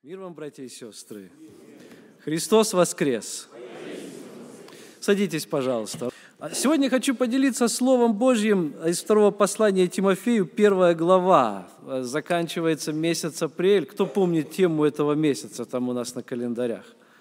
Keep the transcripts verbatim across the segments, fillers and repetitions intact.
Мир вам, братья и сестры! Христос воскрес! Садитесь, пожалуйста. Сегодня хочу поделиться Словом Божьим из второго послания Тимофею, первая глава. Заканчивается месяц апрель. Кто помнит тему этого месяца там у нас на календарях?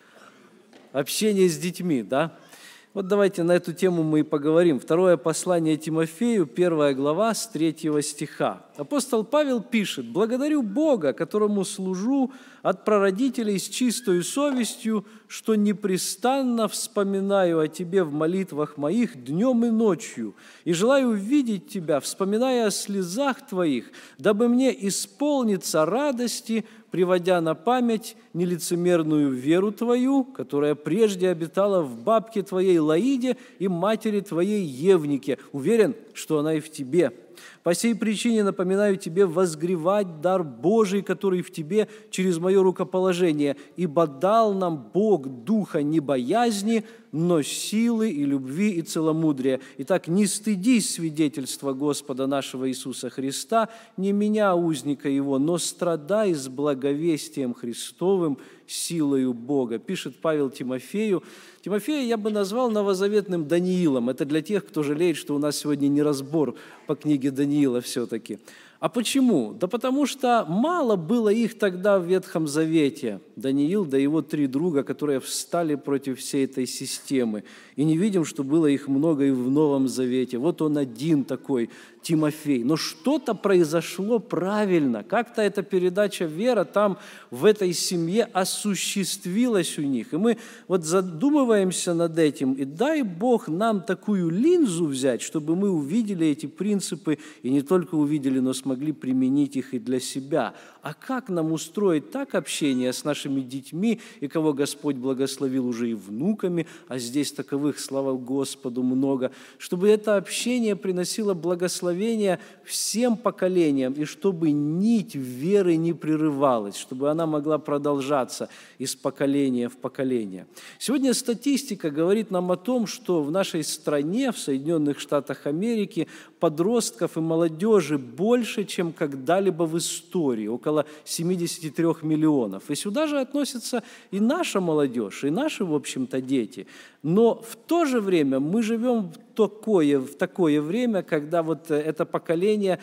Общение с детьми, да? Вот давайте на эту тему мы и поговорим. Второе послание Тимофею, первая глава, с третьего стиха. Апостол Павел пишет: «Благодарю Бога, которому служу от прародителей с чистою совестью, что непрестанно вспоминаю о Тебе в молитвах моих днем и ночью, и желаю увидеть Тебя, вспоминая о слезах Твоих, дабы мне исполниться радости, приводя на память нелицемерную веру Твою, которая прежде обитала в бабке Твоей Лоиде и матери Твоей Евнике. Уверен, что она и в Тебе. По сей причине напоминаю Тебе возгревать дар Божий, который в Тебе через мое рукоположение, ибо дал нам Бог духа не боязни, но силы и любви и целомудрия. Итак, не стыдись свидетельства Господа нашего Иисуса Христа, не меня, узника Его, но страдай с благовестием Христовым, силою Бога». Пишет Павел Тимофею. Тимофея я бы назвал новозаветным Даниилом. Это для тех, кто жалеет, что у нас сегодня не разбор по книге Даниила все-таки. А почему? Да потому что мало было их тогда в Ветхом Завете. Даниил, да его три друга, которые встали против всей этой системы. И не видим, что было их много и в Новом Завете. Вот он один такой, Тимофей. Но что-то произошло правильно. Как-то эта передача веры там, в этой семье, осуществилась у них. И мы вот задумываемся над этим. И дай Бог нам такую линзу взять, чтобы мы увидели эти принципы, и не только увидели, но смогли применить их и для себя. А как нам устроить так общение с нашими детьми, и кого Господь благословил уже и внуками, а здесь таковых, слава Господу, много, чтобы это общение приносило благословение всем поколениям, и чтобы нить веры не прерывалась, чтобы она могла продолжаться из поколения в поколение. Сегодня статистика говорит нам о том, что в нашей стране, в Соединенных Штатах Америки, подростков и молодежи больше, чем когда-либо в истории, около семьдесят три миллионов. И сюда же относится и наша молодежь, и наши, в общем-то, дети. Но в то же время мы живем в такое, в такое время, когда вот это поколение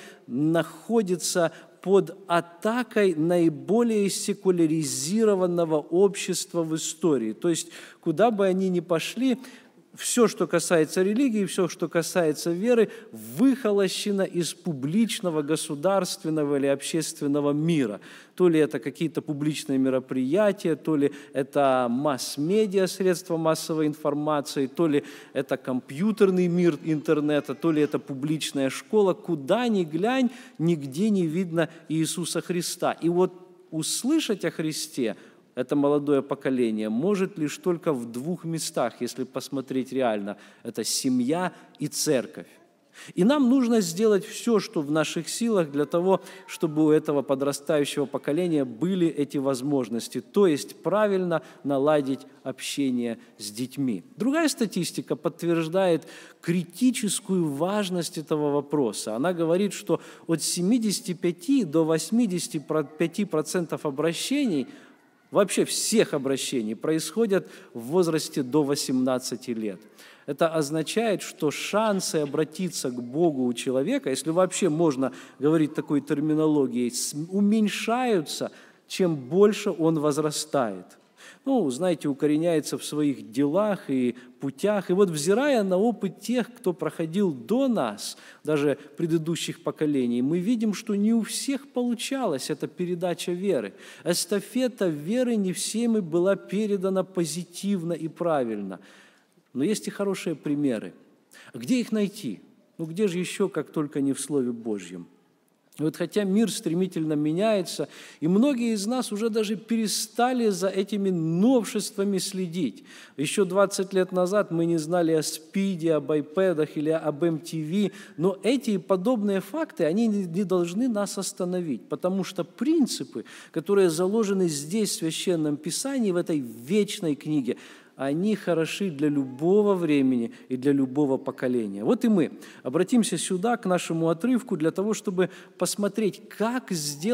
находится под атакой наиболее секуляризированного общества в истории. То есть, куда бы они ни пошли, все, что касается религии, все, что касается веры, выхолощено из публичного, государственного или общественного мира. То ли это какие-то публичные мероприятия, то ли это масс-медиа, средства массовой информации, то ли это компьютерный мир интернета, то ли это публичная школа. Куда ни глянь, нигде не видно Иисуса Христа. И вот услышать о Христе это молодое поколение может лишь только в двух местах, если посмотреть реально. Это семья и церковь. И нам нужно сделать все, что в наших силах для того, чтобы у этого подрастающего поколения были эти возможности, то есть правильно наладить общение с детьми. Другая статистика подтверждает критическую важность этого вопроса. Она говорит, что от семидесяти пяти до восьмидесяти пяти процентов обращений, вообще всех обращений, происходят в возрасте до восемнадцати лет. Это означает, что шансы обратиться к Богу у человека, если вообще можно говорить такой терминологией, уменьшаются, чем больше он возрастает. Ну, знаете, укореняется в своих делах и путях. И вот, взирая на опыт тех, кто проходил до нас, даже предыдущих поколений, мы видим, что не у всех получалась эта передача веры. Эстафета веры не всеми была передана позитивно и правильно. Но есть и хорошие примеры. Где их найти? Ну, где же еще, как только не в Слове Божьем? И вот хотя мир стремительно меняется, и многие из нас уже даже перестали за этими новшествами следить. Еще двадцать лет назад мы не знали о спиде, об айпэдах или об эм ти ви, но эти и подобные факты, они не должны нас остановить, потому что принципы, которые заложены здесь, в Священном Писании, в этой вечной книге, они хороши для любого времени и для любого поколения. Вот и мы обратимся сюда, к нашему отрывку, для того, чтобы посмотреть, как сделать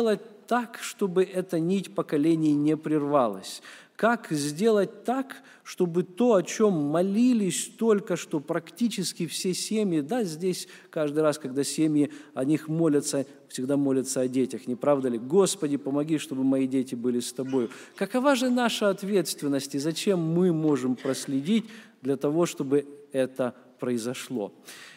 так, чтобы эта нить поколений не прервалась? Как сделать так, чтобы то, о чем молились только что практически все семьи, да, здесь каждый раз, когда семьи о них молятся, всегда молятся о детях, не правда ли? Господи, помоги, чтобы мои дети были с Тобою. Какова же наша ответственность и зачем мы можем проследить для того, чтобы это произошло?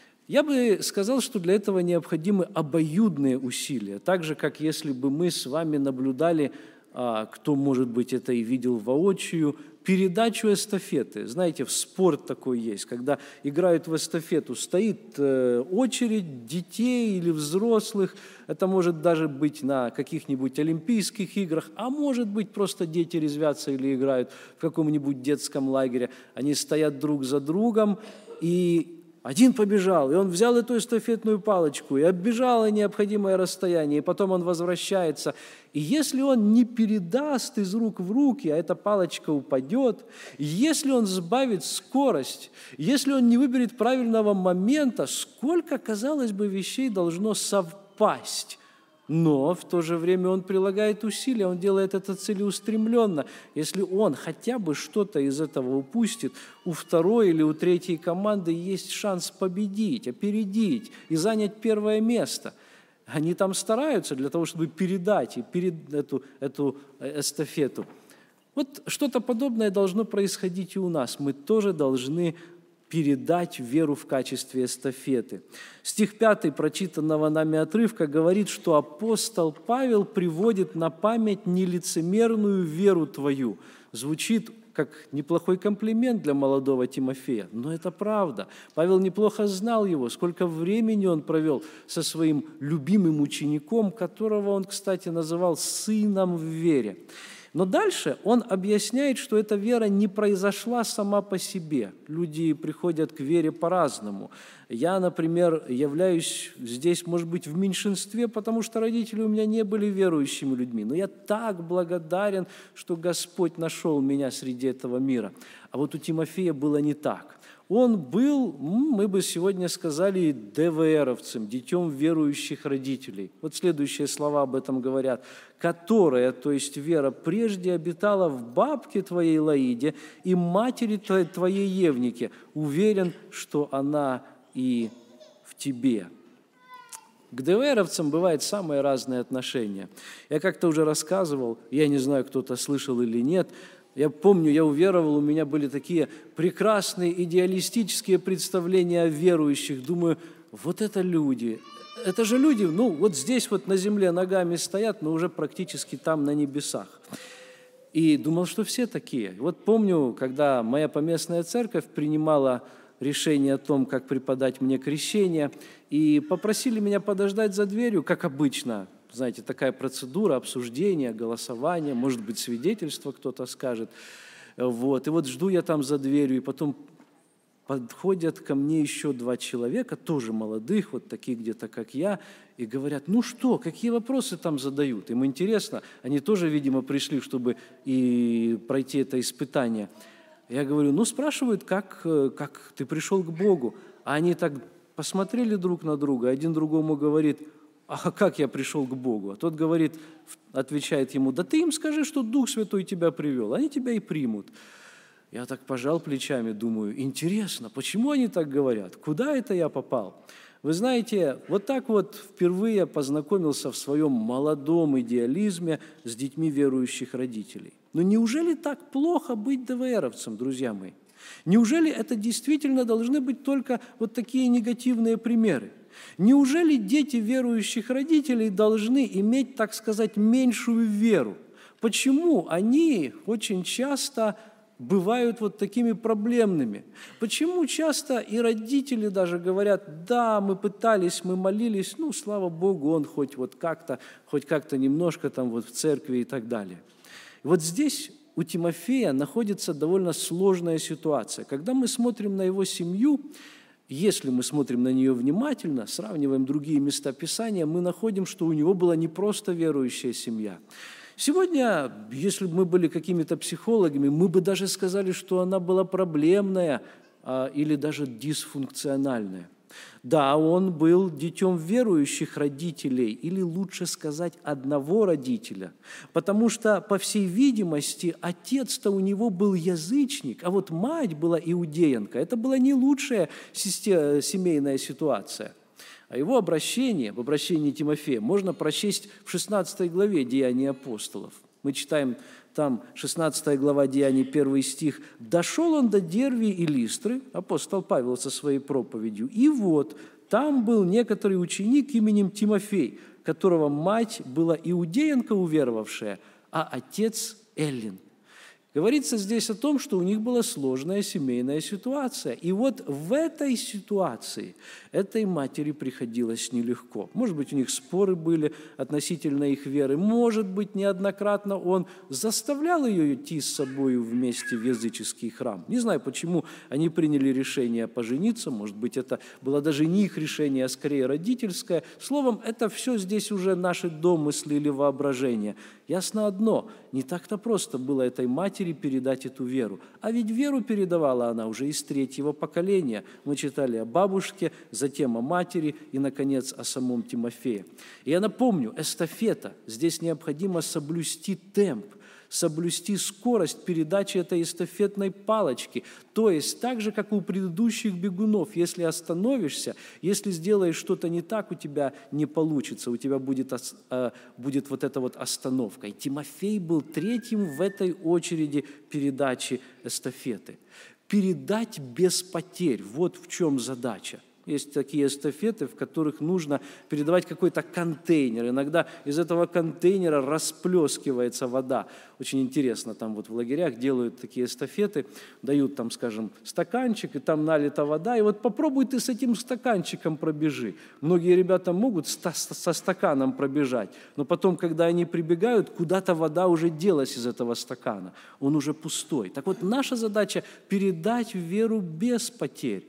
Я бы сказал, что для этого необходимы обоюдные усилия, так же, как если бы мы с вами наблюдали, кто, может быть, это и видел воочию, передачу эстафеты. Знаете, в спорт такой есть, когда играют в эстафету, стоит очередь детей или взрослых, это может даже быть на каких-нибудь Олимпийских играх, а может быть, просто дети резвятся или играют в каком-нибудь детском лагере. Они стоят друг за другом, и один побежал, и он взял эту эстафетную палочку и оббежал необходимое расстояние, и потом он возвращается. И если он не передаст из рук в руки, а эта палочка упадет, если он сбавит скорость, если он не выберет правильного момента, сколько, казалось бы, вещей должно совпасть. Но в то же время он прилагает усилия, он делает это целеустремленно. Если он хотя бы что-то из этого упустит, у второй или у третьей команды есть шанс победить, опередить и занять первое место. Они там стараются для того, чтобы передать и перед эту, эту эстафету. Вот что-то подобное должно происходить и у нас. Мы тоже должны передать веру в качестве эстафеты. Стих пятый прочитанного нами отрывка говорит, что апостол Павел приводит на память нелицемерную веру твою. Звучит как неплохой комплимент для молодого Тимофея, но это правда. Павел неплохо знал его, сколько времени он провел со своим любимым учеником, которого он, кстати, называл сыном в вере. Но дальше он объясняет, что эта вера не произошла сама по себе. Люди приходят к вере по-разному. Я, например, являюсь здесь, может быть, в меньшинстве, потому что родители у меня не были верующими людьми. Но я так благодарен, что Господь нашел меня среди этого мира. А вот у Тимофея было не так. Он был, мы бы сегодня сказали, ДВРовцем, детем верующих родителей. Вот следующие слова об этом говорят. «Которая, то есть вера, прежде обитала в бабке твоей Лаиде и матери твоей Евнике. Уверен, что она и в тебе». К ДВРовцам бывают самые разные отношения. Я как-то уже рассказывал, я не знаю, кто-то слышал или нет. Я помню, я уверовал, у меня были такие прекрасные идеалистические представления о верующих. Думаю, вот это люди. Это же люди, ну, вот здесь вот на земле ногами стоят, но уже практически там на небесах. И думал, что все такие. Вот помню, когда моя поместная церковь принимала решение о том, как преподать мне крещение, и попросили меня подождать за дверью, как обычно. Знаете, такая процедура, обсуждение, голосование, может быть, свидетельство кто-то скажет. Вот. И вот жду я там за дверью, и потом подходят ко мне еще два человека, тоже молодых, вот таких где-то, как я, и говорят, ну что, какие вопросы там задают? Им интересно, они тоже, видимо, пришли, чтобы и пройти это испытание. Я говорю, ну спрашивают, как, как ты пришел к Богу? А они так посмотрели друг на друга, один другому говорит, а как я пришел к Богу? А тот говорит, отвечает ему, да ты им скажи, что Дух Святой тебя привел, они тебя и примут. Я так пожал плечами, думаю, интересно, почему они так говорят? Куда это я попал? Вы знаете, вот так вот впервые познакомился в своем молодом идеализме с детьми верующих родителей. Но неужели так плохо быть ДВРовцем, друзья мои? Неужели это действительно должны быть только вот такие негативные примеры? Неужели дети верующих родителей должны иметь, так сказать, меньшую веру? Почему они очень часто бывают вот такими проблемными? Почему часто и родители даже говорят, да, мы пытались, мы молились, ну, слава Богу, он хоть вот как-то, хоть как-то немножко там вот в церкви и так далее. И вот здесь у Тимофея находится довольно сложная ситуация. Когда мы смотрим на его семью, если мы смотрим на нее внимательно, сравниваем другие места Писания, мы находим, что у него была не просто верующая семья. Сегодня, если бы мы были какими-то психологами, мы бы даже сказали, что она была проблемная а, или даже дисфункциональная. Да, он был детем верующих родителей, или лучше сказать, одного родителя, потому что, по всей видимости, отец-то у него был язычник, а вот мать была иудеянка. Это была не лучшая семейная ситуация. А его обращение, в обращении Тимофея, можно прочесть в шестнадцатой главе Деяний апостолов. Мы читаем там шестнадцатая глава Деяний, первый стих. «Дошел он до Дервии и Листры», апостол Павел со своей проповедью, «и вот там был некоторый ученик именем Тимофей, которого мать была иудеянка уверовавшая, а отец эллин». Говорится здесь о том, что у них была сложная семейная ситуация. И вот в этой ситуации этой матери приходилось нелегко. Может быть, у них споры были относительно их веры. Может быть, неоднократно он заставлял ее идти с собой вместе в языческий храм. Не знаю, почему они приняли решение пожениться. Может быть, это было даже не их решение, а скорее родительское. Словом, это все здесь уже наши домыслы или воображения. Ясно одно, не так-то просто было этой матери передать эту веру. А ведь веру передавала она уже из третьего поколения. Мы читали о бабушке, затем о матери и, наконец, о самом Тимофее. И я напомню, эстафета. Здесь необходимо соблюсти темп, соблюсти скорость передачи этой эстафетной палочки. То есть так же, как у предыдущих бегунов, если остановишься, если сделаешь что-то не так, у тебя не получится, у тебя будет, будет вот эта вот остановка. И Тимофей был третьим в этой очереди передачи эстафеты. Передать без потерь – вот в чем задача. Есть такие эстафеты, в которых нужно передавать какой-то контейнер. Иногда из этого контейнера расплескивается вода. Очень интересно, там вот в лагерях делают такие эстафеты, дают там, скажем, стаканчик, и там налита вода. И вот попробуй ты с этим стаканчиком пробежи. Многие ребята могут со стаканом пробежать, но потом, когда они прибегают, куда-то вода уже делась из этого стакана. Он уже пустой. Так вот, наша задача – передать веру без потерь.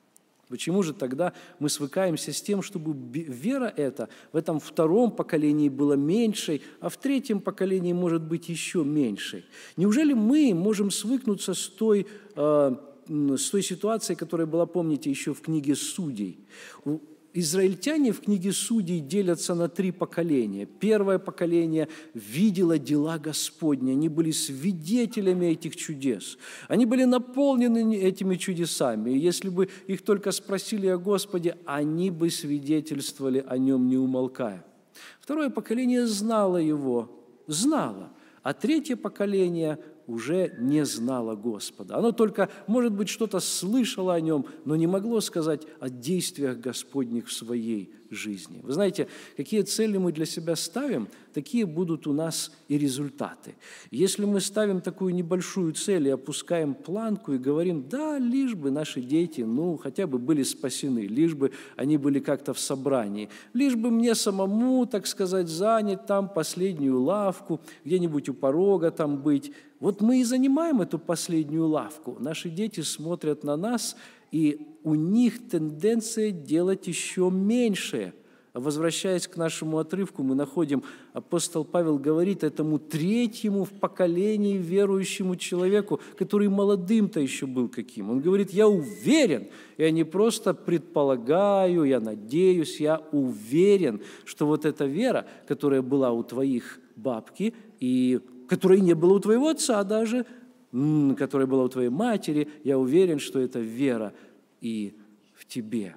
Почему же тогда мы свыкаемся с тем, чтобы вера эта в этом втором поколении была меньшей, а в третьем поколении может быть еще меньшей? Неужели мы можем свыкнуться с той, э, с той ситуацией, которая была, помните, еще в книге Судей? Израильтяне в книге Судей делятся на три поколения. Первое поколение видело дела Господни, они были свидетелями этих чудес. Они были наполнены этими чудесами, и если бы их только спросили о Господе, они бы свидетельствовали о Нем, не умолкая. Второе поколение знало Его, знало, а третье поколение уже не знало Господа. Оно только, может быть, что-то слышало о Нем, но не могло сказать о действиях Господних в своей жизни. Вы знаете, какие цели мы для себя ставим, такие будут у нас и результаты. Если мы ставим такую небольшую цель и опускаем планку и говорим, да, лишь бы наши дети, ну, хотя бы были спасены, лишь бы они были как-то в собрании, лишь бы мне самому, так сказать, занять там последнюю лавку, где-нибудь у порога там быть. Вот мы и занимаем эту последнюю лавку. Наши дети смотрят на нас, и у них тенденция делать еще меньшее. Возвращаясь к нашему отрывку, мы находим, апостол Павел говорит этому третьему в поколении верующему человеку, который молодым-то еще был каким. Он говорит, я уверен, я не просто предполагаю, я надеюсь, я уверен, что вот эта вера, которая была у твоих бабки, и которой не было у твоего отца даже, которая была у твоей матери, я уверен, что это вера и в тебе.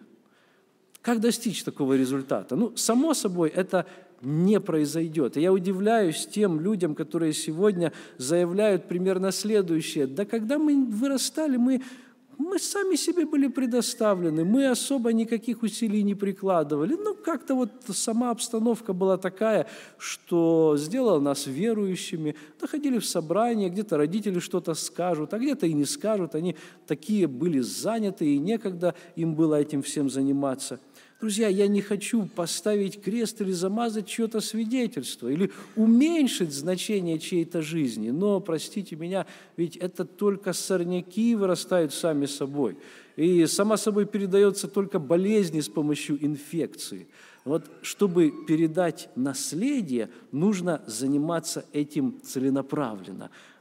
Как достичь такого результата? Ну, само собой, это не произойдет. И я удивляюсь тем людям, которые сегодня заявляют примерно следующее. Да когда мы вырастали, мы, мы сами себе были предоставлены, мы особо никаких усилий не прикладывали. Ну, как-то вот сама обстановка была такая, что сделала нас верующими. Доходили в собрание, где-то родители что-то скажут, а где-то и не скажут. Они такие были заняты, и некогда им было этим всем заниматься. Друзья, я не хочу поставить крест или замазать чье-то свидетельство, или уменьшить значение чьей-то жизни, но, простите меня, ведь это только сорняки вырастают сами собой, и сама собой передается только болезни с помощью инфекции. Вот чтобы передать наследие, нужно заниматься этим целенаправленно.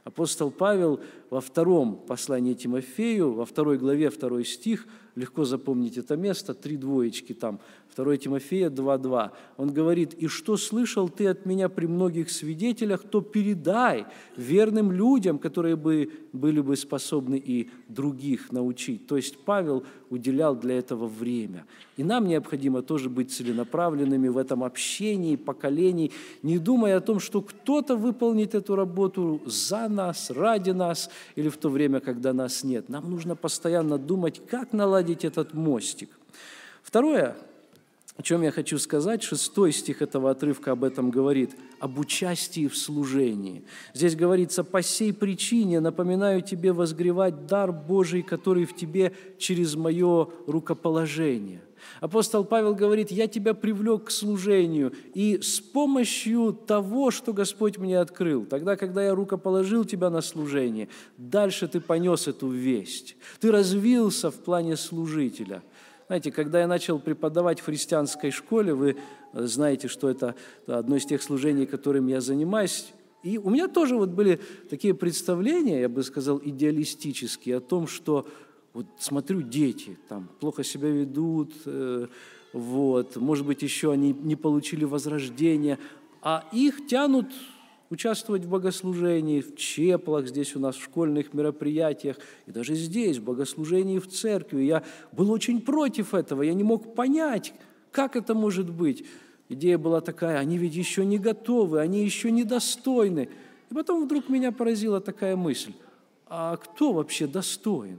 Апостол Павел во втором послании Тимофею, во второй главе, второй стих, легко запомнить это место, три двоечки там, второе Тимофея два два, он говорит: «И что слышал ты от меня при многих свидетелях, то передай верным людям, которые бы, были бы способны и других научить». То есть Павел уделял для этого время. И нам необходимо тоже быть целенаправленными в этом общении поколений, не думая о том, что кто-то выполнит эту работу за нас, ради нас, или в то время, когда нас нет. Нам нужно постоянно думать, как наладить этот мостик. Второе, о чем я хочу сказать, шестой стих этого отрывка об этом говорит, об участии в служении. Здесь говорится: «По сей причине напоминаю тебе возгревать дар Божий, который в тебе через мое рукоположение». Апостол Павел говорит: «Я тебя привлек к служению, и с помощью того, что Господь мне открыл, тогда, когда я рукоположил тебя на служение, дальше ты понес эту весть, ты развился в плане служителя». Знаете, когда я начал преподавать в христианской школе, вы знаете, что это одно из тех служений, которым я занимаюсь, и у меня тоже вот были такие представления, я бы сказал, идеалистические, о том, что вот смотрю, дети там плохо себя ведут, э, вот, может быть, еще они не получили возрождения, а их тянут участвовать в богослужении, в чеплах, здесь у нас в школьных мероприятиях, и даже здесь, в богослужении в церкви. Я был очень против этого, я не мог понять, как это может быть. Идея была такая: они ведь еще не готовы, они еще недостойны. И потом вдруг меня поразила такая мысль: а кто вообще достоин?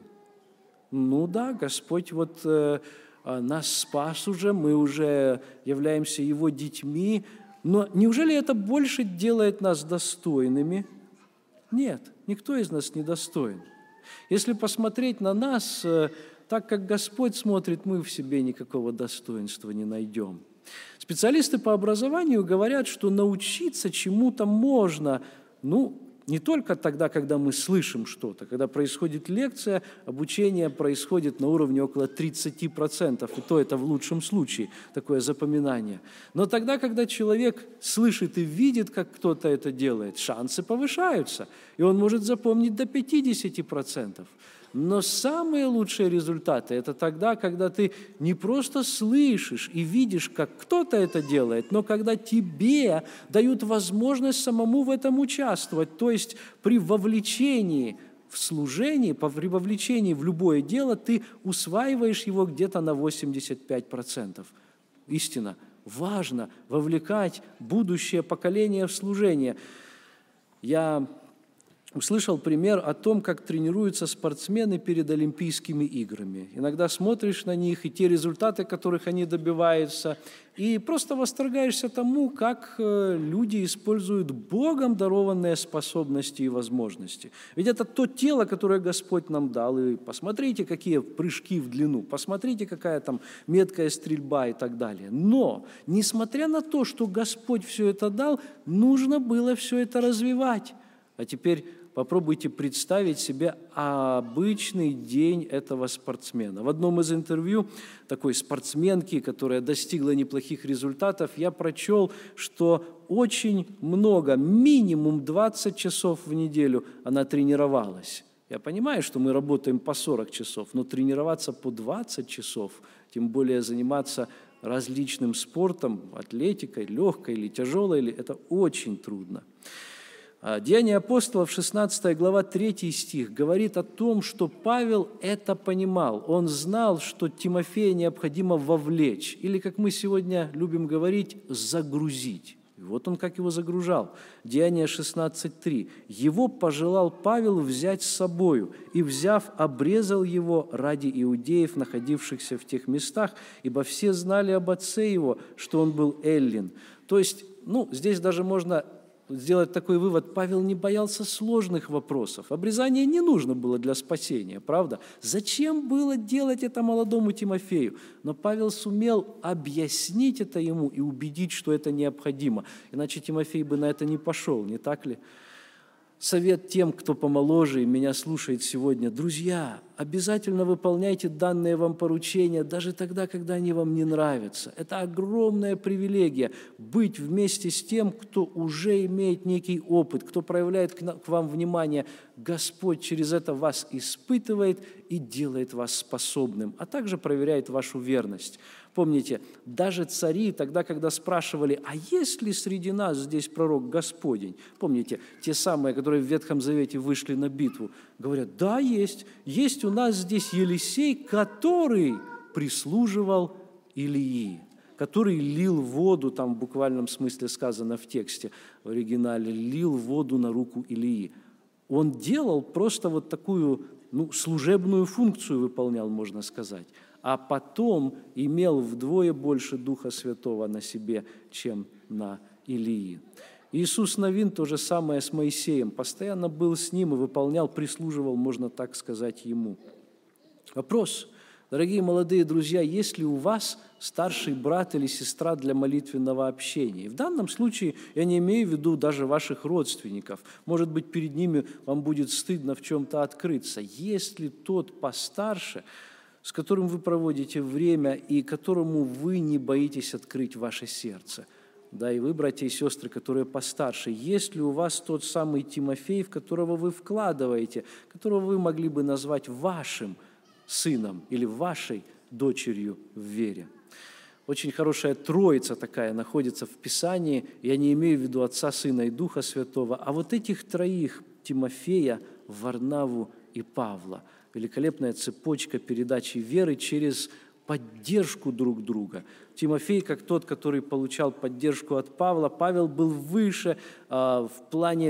Ну да, Господь вот э, нас спас уже, мы уже являемся Его детьми, но неужели это больше делает нас достойными? Нет, никто из нас не достоин. Если посмотреть на нас, э, так как Господь смотрит, мы в себе никакого достоинства не найдем. Специалисты по образованию говорят, что научиться чему-то можно, ну, не только тогда, когда мы слышим что-то. Когда происходит лекция, обучение происходит на уровне около тридцати процентов, и то это в лучшем случае, такое запоминание. Но тогда, когда человек слышит и видит, как кто-то это делает, шансы повышаются, и он может запомнить до пятидесяти процентов. Но самые лучшие результаты – это тогда, когда ты не просто слышишь и видишь, как кто-то это делает, но когда тебе дают возможность самому в этом участвовать. То есть при вовлечении в служение, при вовлечении в любое дело ты усваиваешь его где-то на восемьдесят пять процентов. Истина. Важно вовлекать будущее поколение в служение. Я услышал пример о том, как тренируются спортсмены перед Олимпийскими играми. Иногда смотришь на них и те результаты, которых они добиваются, и просто восторгаешься тому, как люди используют Богом дарованные способности и возможности. Ведь это то тело, которое Господь нам дал, и посмотрите, какие прыжки в длину, посмотрите, какая там меткая стрельба и так далее. Но, несмотря на то, что Господь все это дал, нужно было все это развивать. А теперь попробуйте представить себе обычный день этого спортсмена. В одном из интервью такой спортсменки, которая достигла неплохих результатов, я прочел, что очень много, минимум двадцать часов в неделю она тренировалась. Я понимаю, что мы работаем по сорок часов, но тренироваться по двадцать часов, тем более заниматься различным спортом, атлетикой, легкой или тяжелой, это очень трудно. Деяния апостолов, шестнадцатая глава, третий стих, говорит о том, что Павел это понимал. Он знал, что Тимофея необходимо вовлечь, или, как мы сегодня любим говорить, загрузить. И вот он как его загружал. Деяния шестнадцать три. «Его пожелал Павел взять с собою, и, взяв, обрезал его ради иудеев, находившихся в тех местах, ибо все знали об отце его, что он был эллин». То есть, ну, здесь даже можно сделать такой вывод: Павел не боялся сложных вопросов. Обрезание не нужно было для спасения, правда? Зачем было делать это молодому Тимофею? Но Павел сумел объяснить это ему и убедить, что это необходимо. Иначе Тимофей бы на это не пошел, не так ли? совет тем, кто помоложе и меня слушает сегодня. Друзья, обязательно выполняйте данные вам поручения, даже тогда, когда они вам не нравятся. Это огромная привилегия быть вместе с тем, кто уже имеет некий опыт, кто проявляет к вам внимание. Господь через это вас испытывает и делает вас способным, а также проверяет вашу верность. Помните, даже цари тогда, когда спрашивали, а есть ли среди нас здесь пророк Господень? Помните, те самые, которые в Ветхом Завете вышли на битву, говорят, да, есть. Есть у нас здесь Елисей, который прислуживал Илии, который лил воду, там в буквальном смысле сказано в тексте, в оригинале, лил воду на руку Илии. Он делал просто вот такую, ну, служебную функцию выполнял, можно сказать, а потом имел вдвое больше Духа Святого на себе, чем на Илии. Иисус Навин то же самое с Моисеем, постоянно был с ним и выполнял, прислуживал, можно так сказать, ему. Вопрос, дорогие молодые друзья, есть ли у вас старший брат или сестра для молитвенного общения? И в данном случае я не имею в виду даже ваших родственников. Может быть, перед ними вам будет стыдно в чем-то открыться. Есть ли тот постарше, с которым вы проводите время и которому вы не боитесь открыть ваше сердце? Да, и вы, братья и сестры, которые постарше, есть ли у вас тот самый Тимофей, в которого вы вкладываете, которого вы могли бы назвать вашим сыном или вашей дочерью в вере? Очень хорошая троица такая находится в Писании. Я не имею в виду Отца, Сына и Духа Святого, а вот этих троих, Тимофея, Варнаву и Павла. Великолепная цепочка передачи веры через поддержку друг друга. Тимофей, как тот, который получал поддержку от Павла, Павел был выше э, в плане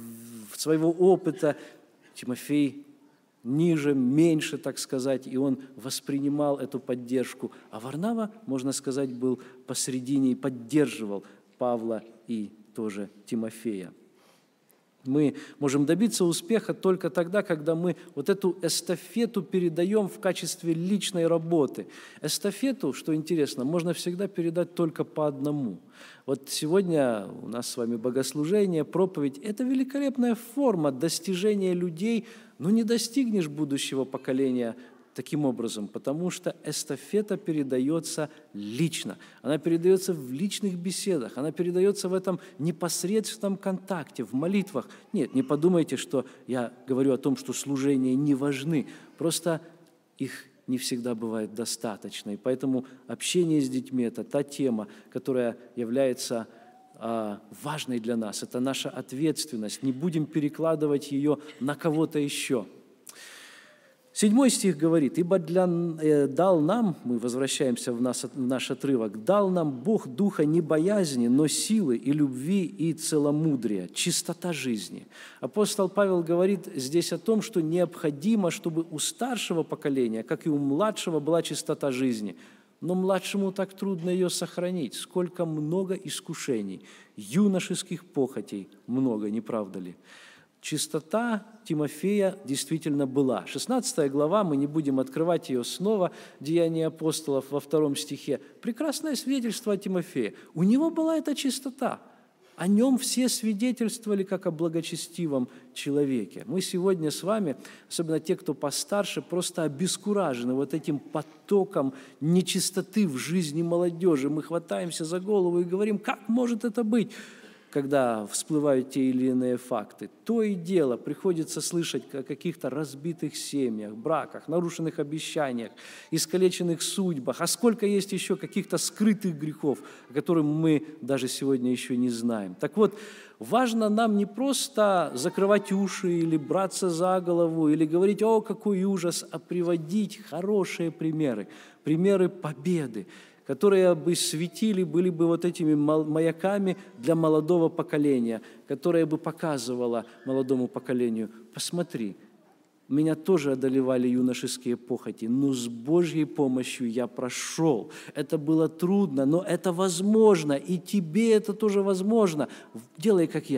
своего опыта, Тимофей ниже, меньше, так сказать, и он воспринимал эту поддержку. А Варнава, можно сказать, был посредине и поддерживал Павла и тоже Тимофея. Мы можем добиться успеха только тогда, когда мы вот эту эстафету передаем в качестве личной работы. Эстафету, что интересно, можно всегда передать только по одному. Вот сегодня у нас с вами богослужение, проповедь – это великолепная форма достижения людей, но не достигнешь будущего поколения таким образом, потому что эстафета передается лично, она передается в личных беседах, она передается в этом непосредственном контакте, в молитвах. Нет, не подумайте, что я говорю о том, что служения не важны, просто их не всегда бывает достаточно, и поэтому общение с детьми – это та тема, которая является а, важной для нас, это наша ответственность, не будем перекладывать ее на кого-то еще. Седьмой стих говорит, «Ибо для, э, дал нам, мы возвращаемся в, нас, в наш отрывок, дал нам Бог духа не боязни, но силы и любви и целомудрия, чистота жизни». Апостол Павел говорит здесь о том, что необходимо, чтобы у старшего поколения, как и у младшего, была чистота жизни. Но младшему так трудно ее сохранить. Сколько много искушений, юношеских похотей много, не правда ли? Чистота Тимофея действительно была. шестнадцатая глава, мы не будем открывать ее снова, Деяния апостолов во втором стихе. Прекрасное свидетельство о Тимофее. У него была эта чистота. О нем все свидетельствовали как о благочестивом человеке. Мы сегодня с вами, особенно те, кто постарше, просто обескуражены вот этим потоком нечистоты в жизни молодежи. Мы хватаемся за голову и говорим, как может это быть? Когда всплывают те или иные факты. То и дело приходится слышать о каких-то разбитых семьях, браках, нарушенных обещаниях, искалеченных судьбах. А сколько есть еще каких-то скрытых грехов, о которых мы даже сегодня еще не знаем. Так вот, важно нам не просто закрывать уши или браться за голову, или говорить, о, какой ужас, а приводить хорошие примеры, примеры победы, которые бы светили, были бы вот этими маяками для молодого поколения, которое бы показывало молодому поколению, посмотри, меня тоже одолевали юношеские похоти, но с Божьей помощью я прошел. Это было трудно, но это возможно, и тебе это тоже возможно. Делай, как я.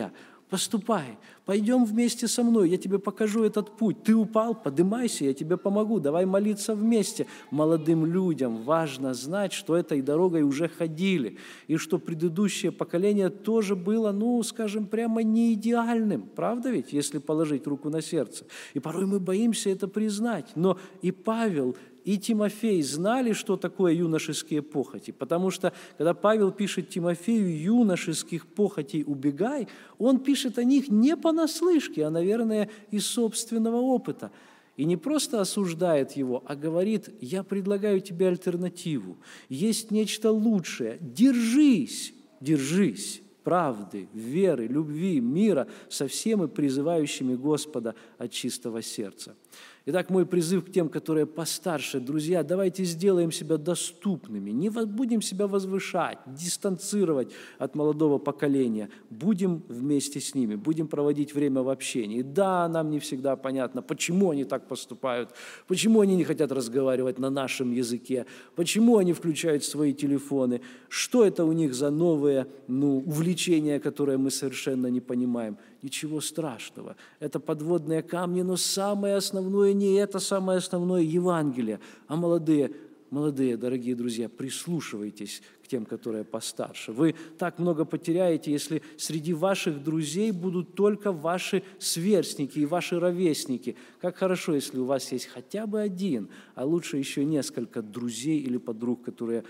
поступай, пойдем вместе со мной, я тебе покажу этот путь. Ты упал, поднимайся, я тебе помогу, давай молиться вместе. Молодым людям важно знать, что этой дорогой уже ходили, и что предыдущее поколение тоже было, ну, скажем, прямо не идеальным, правда ведь, если положить руку на сердце. И порой мы боимся это признать, но и Павел, и Тимофей знали, что такое юношеские похоти, потому что, когда Павел пишет Тимофею «юношеских похотей убегай», он пишет о них не понаслышке, а, наверное, из собственного опыта. И не просто осуждает его, а говорит: «Я предлагаю тебе альтернативу, есть нечто лучшее, держись, держись правды, веры, любви, мира со всеми призывающими Господа от чистого сердца». Итак, мой призыв к тем, которые постарше: друзья, давайте сделаем себя доступными, не будем себя возвышать, дистанцировать от молодого поколения, будем вместе с ними, будем проводить время в общении. Да, нам не всегда понятно, почему они так поступают, почему они не хотят разговаривать на нашем языке, почему они включают свои телефоны, что это у них за новые, ну, увлечения, которые мы совершенно не понимаем. Ничего страшного, это подводные камни, но самое основное не это, самое основное Евангелие. А молодые, молодые, дорогие друзья, прислушивайтесь к тем, которые постарше. Вы так много потеряете, если среди ваших друзей будут только ваши сверстники и ваши ровесники. Как хорошо, если у вас есть хотя бы один, а лучше еще несколько друзей или подруг, которые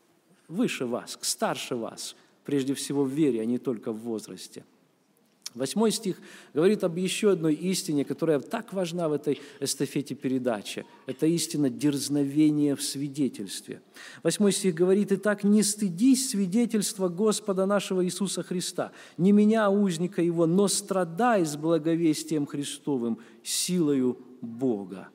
выше вас, старше вас, прежде всего в вере, а не только в возрасте. Восьмой стих говорит об еще одной истине, которая так важна в этой эстафете передачи. Это истина дерзновения в свидетельстве. Восьмой стих говорит: «Итак, не стыдись свидетельства Господа нашего Иисуса Христа, не меня, узника Его, но страдай с благовестием Христовым, силою Бога».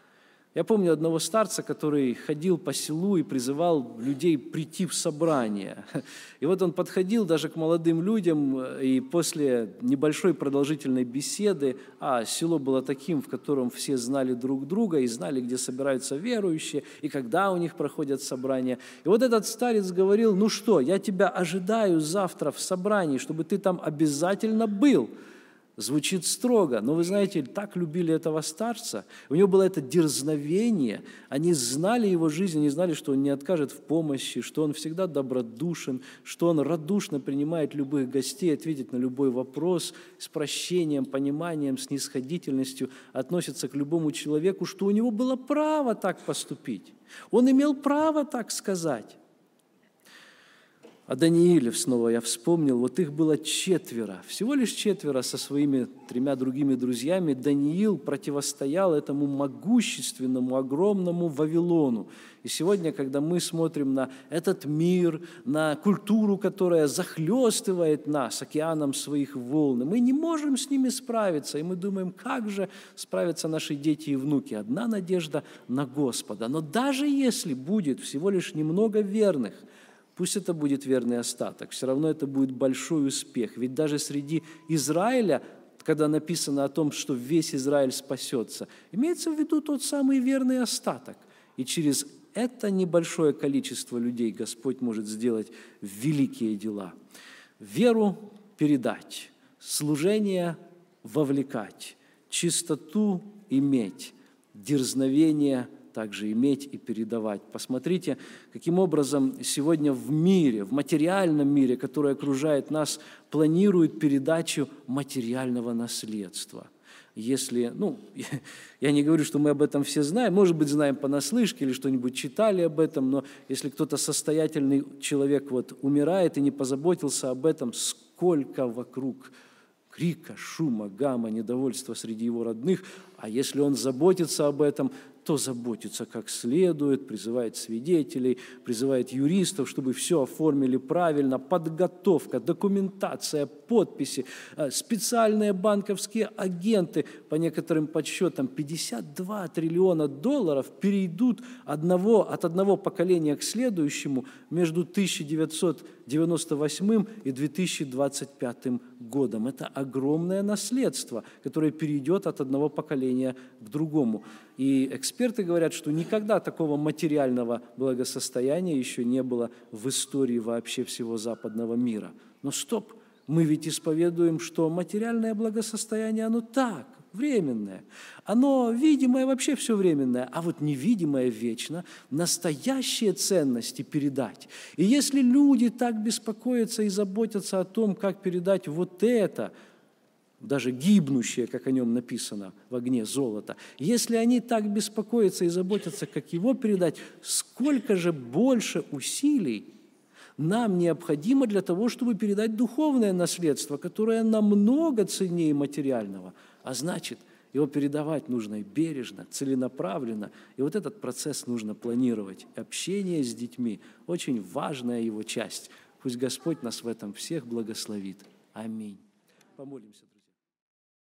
Я помню одного старца, который ходил по селу и призывал людей прийти в собрание. И вот он подходил даже к молодым людям, и после небольшой продолжительной беседы, а село было таким, в котором все знали друг друга и знали, где собираются верующие, и когда у них проходят собрания. И вот этот старец говорил: «Ну что, я тебя ожидаю завтра в собрании, чтобы ты там обязательно был». Звучит строго, но вы знаете, так любили этого старца. У него было это дерзновение, они знали его жизнь, они знали, что он не откажет в помощи, что он всегда добродушен, что он радушно принимает любых гостей, ответит на любой вопрос с прощением, пониманием, снисходительностью, относится к любому человеку, что у него было право так поступить. Он имел право так сказать. О Данииле снова я вспомнил, вот их было четверо, всего лишь четверо со своими тремя другими друзьями. Даниил противостоял этому могущественному, огромному Вавилону. И сегодня, когда мы смотрим на этот мир, на культуру, которая захлестывает нас океаном своих волн, мы не можем с ними справиться, и мы думаем, как же справятся наши дети и внуки. Одна надежда на Господа. Но даже если будет всего лишь немного верных, пусть это будет верный остаток, все равно это будет большой успех. Ведь даже среди Израиля, когда написано о том, что весь Израиль спасется, имеется в виду тот самый верный остаток. И через это небольшое количество людей Господь может сделать великие дела. Веру передать, служение вовлекать, чистоту иметь, дерзновение также иметь и передавать. Посмотрите, каким образом сегодня в мире, в материальном мире, который окружает нас, планируют передачу материального наследства. Если, ну, я не говорю, что мы об этом все знаем, может быть, знаем понаслышке или что-нибудь читали об этом, но если кто-то состоятельный человек вот умирает и не позаботился об этом, сколько вокруг крика, шума, гамма, недовольства среди его родных, а если он заботится об этом, то заботится как следует, призывает свидетелей, призывает юристов, чтобы все оформили правильно, подготовка, документация, подписи, специальные банковские агенты, по некоторым подсчетам, пятьдесят два триллиона долларов перейдут одного, от одного поколения к следующему между тысяча девятьсот девяносто восьмым и две тысячи двадцать пятым годом. Это огромное наследство, которое перейдет от одного поколения к другому. И эксперты говорят, что никогда такого материального благосостояния еще не было в истории вообще всего западного мира. Но стоп, Мы ведь исповедуем, что материальное благосостояние, оно так, временное. Оно видимое вообще все временное, а вот невидимое вечно, настоящие ценности передать. И если люди так беспокоятся и заботятся о том, как передать вот это, даже гибнущее, как о нем написано, в огне золото, если они так беспокоятся и заботятся, как его передать, сколько же больше усилий нам необходимо для того, чтобы передать духовное наследство, которое намного ценнее материального. А значит, его передавать нужно и бережно, целенаправленно. И вот этот процесс нужно планировать. Общение с детьми – очень важная его часть. Пусть Господь нас в этом всех благословит. Аминь. Помолимся.